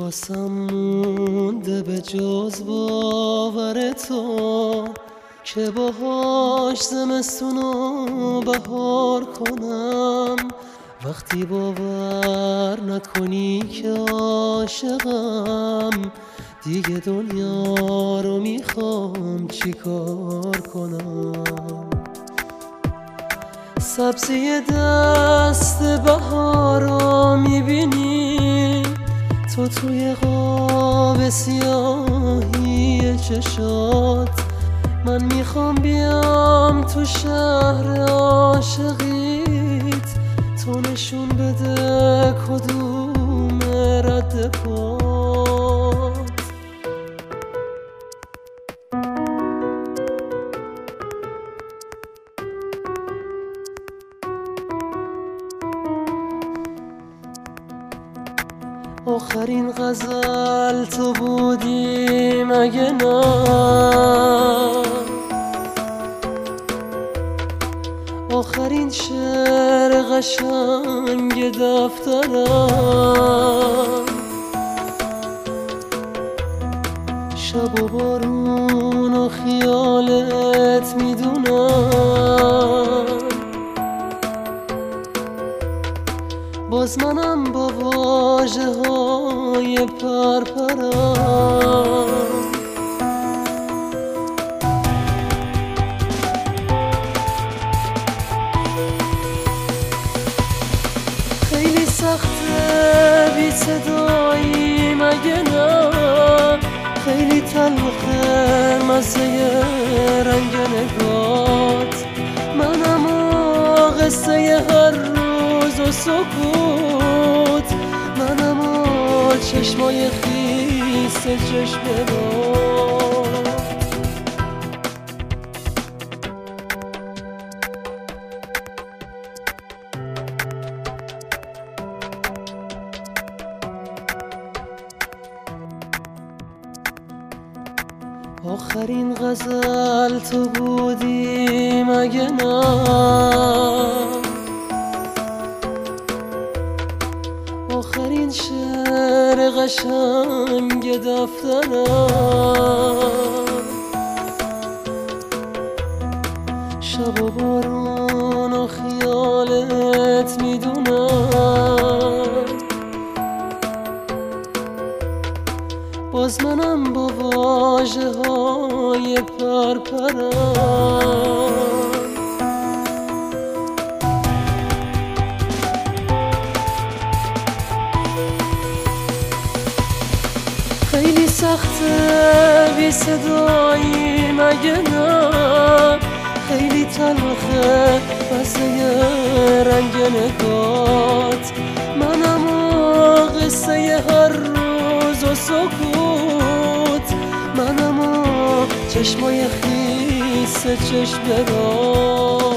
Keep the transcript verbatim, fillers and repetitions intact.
واسم مونده به جز باور تو که باهاش زمستونو بهار کنم. وقتی باور نکنی که عاشقم، دیگه دنیا رو میخوام چیکار کنم. سبزی دست بهارو میبینی تو توی قاب سیاهی چشات. من میخوام بیام تو شهر عاشقیت، تو نشون بده کدوم رد پات. آخرین غزل تو بودی مگه نه؟ آخرین شعر قشنگ دفترم. شب و بارون و خیالت میدونم، باز منم با واژه های پرپرم. خیلی سخته بی صدایی مگه نه؟ خیلی تلخه مزه رنگ نگات. منم و قصه هر روز و سکوت، منم و چشمای خیس چشم باد. آخرین غزل تو بودی مگه نه؟ آخرین شعر قشنگ دفترم. شب و بارون و خیالت میدونم، باز منم با واژه های پرپرم. خیلی سخته بی صدایی مگه نه؟ خیلی تلخه مزه رنگ نگات. منم و قصه هر روز و سکوت، منم و چشمای خیس چشم باد.